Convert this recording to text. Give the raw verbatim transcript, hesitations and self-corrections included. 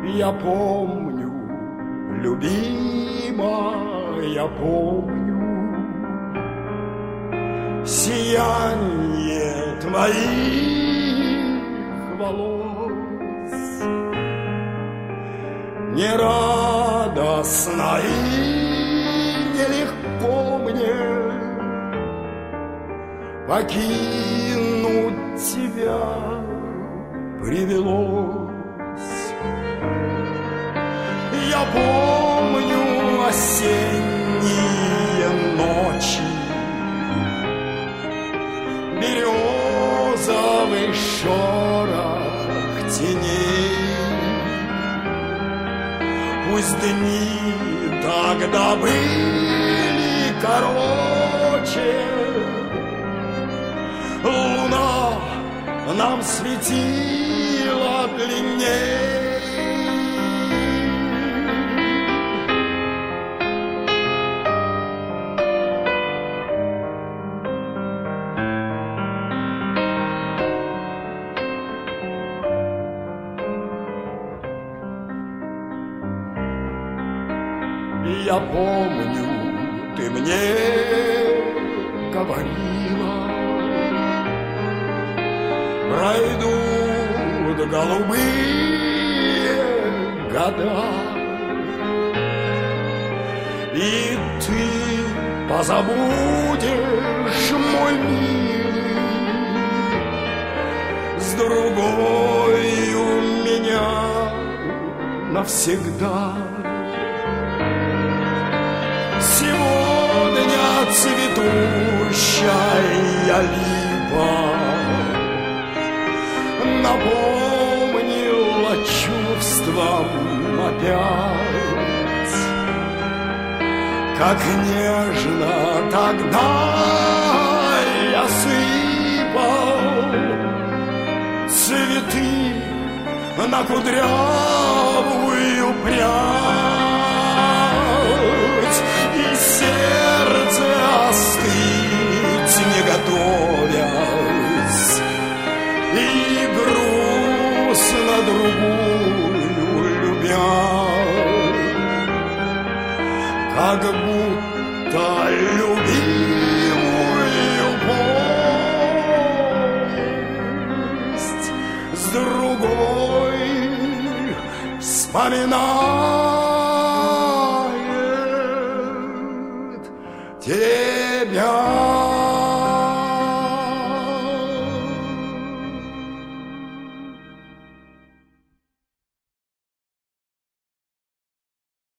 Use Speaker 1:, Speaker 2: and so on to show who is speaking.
Speaker 1: Я помню, любимая, я помню сияние твоих волос, нерадостно и нелегко мне покинуть тебя привелось. Я помню осенние ночи, березовый шорох теней. Пусть дни тогда были короче, луна нам светила длинней. Я помню, ты мне говорила, пройдут голубые года, и ты позабудешь, мой милый, с другой у меня навсегда. Сегодня цветущая липа напомнила чувствам опять, как нежно тогда я сыпал цветы на кудрявую прядь, и сердце остыть не готовясь, и грустно другую любя, как будто любимую повесть с другой вспоминает тебя.